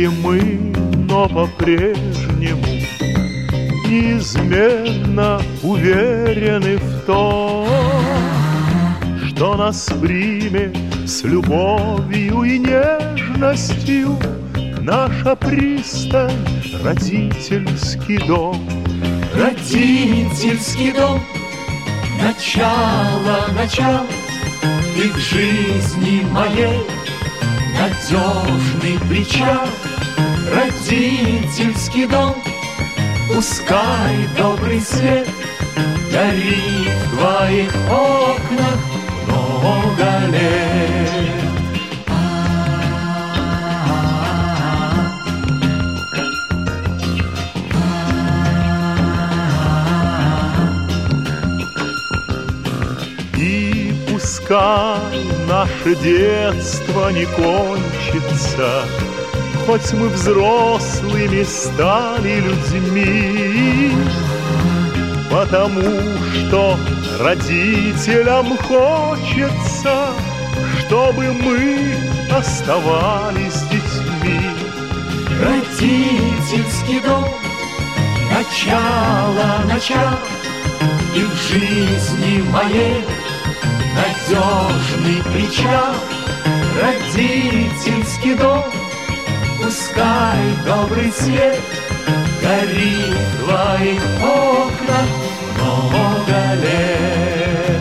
Разлучили мы, но по-прежнему неизменно уверены в том, что нас примет с любовью и нежностью наша пристань, родительский дом. Родительский дом, начало, ты в жизни моей надежный причал. Родительский дом, пускай добрый свет горит в твоих окнах много лет. И пускай наше детство не кончится, хоть мы взрослыми стали людьми, потому что родителям хочется, чтобы мы оставались детьми. Родительский дом, начало, и в жизни моей надежный причал. Родительский дом, пускай добрый свет горит в твоих окнах много лет.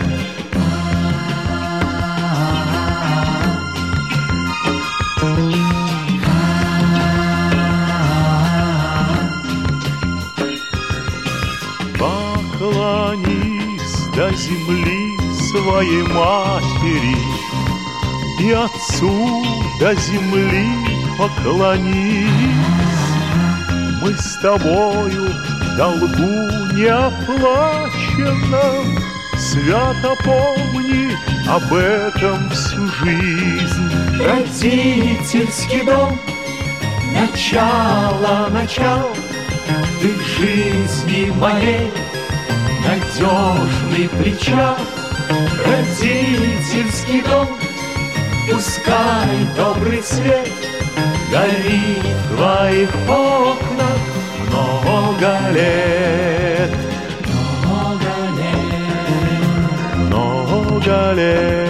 Поклонись до земли своей матери, и отцу до земли поклонись. Мы с тобою в долгу неоплаченном, свято помни об этом всю жизнь. Родительский дом, начало, ты в жизни моей надежный причал. Родительский дом, пускай добрый свет горит в твоих окнах много лет. Много лет.